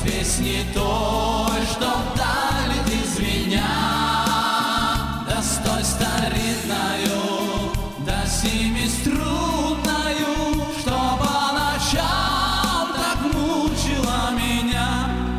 песни той, что вдали ты звеня, да с той старинною, да семиструнною, что по ночам так мучила меня.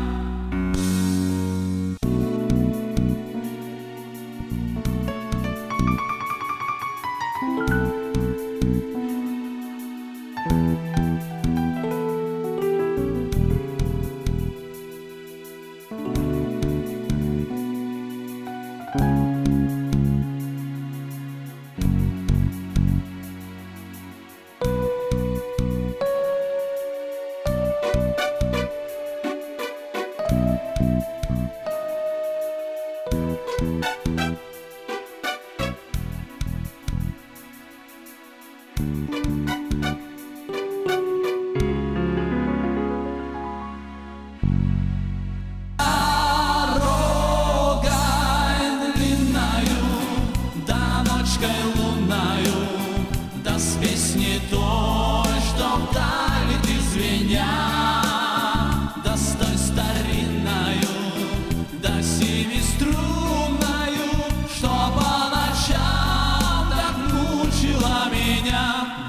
Лунною, да с песней той, что вдали ты звеня, да с той старинною, да семиструнною, что по ночам так мучила меня.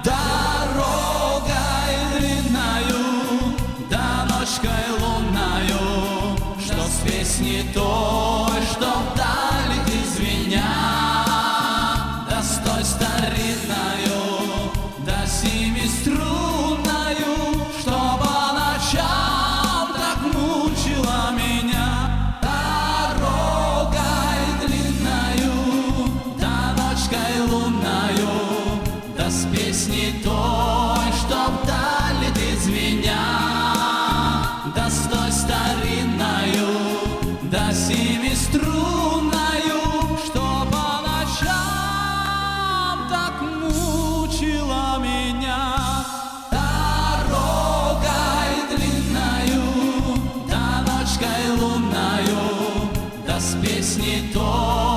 Дорогой длинною, да ночкой лунною, что с песней той, что вдали ты звеня, с той старинною, да семиструнною, что по ночам так мучила меня. Дорогой длинною, да ночкой лунною, да с песней той, что вдали ты звеня, да с той старинною, да семиструнною, что по ночам так мучила меня. Дорогой длинною, да ночкой лунною, да с песней той,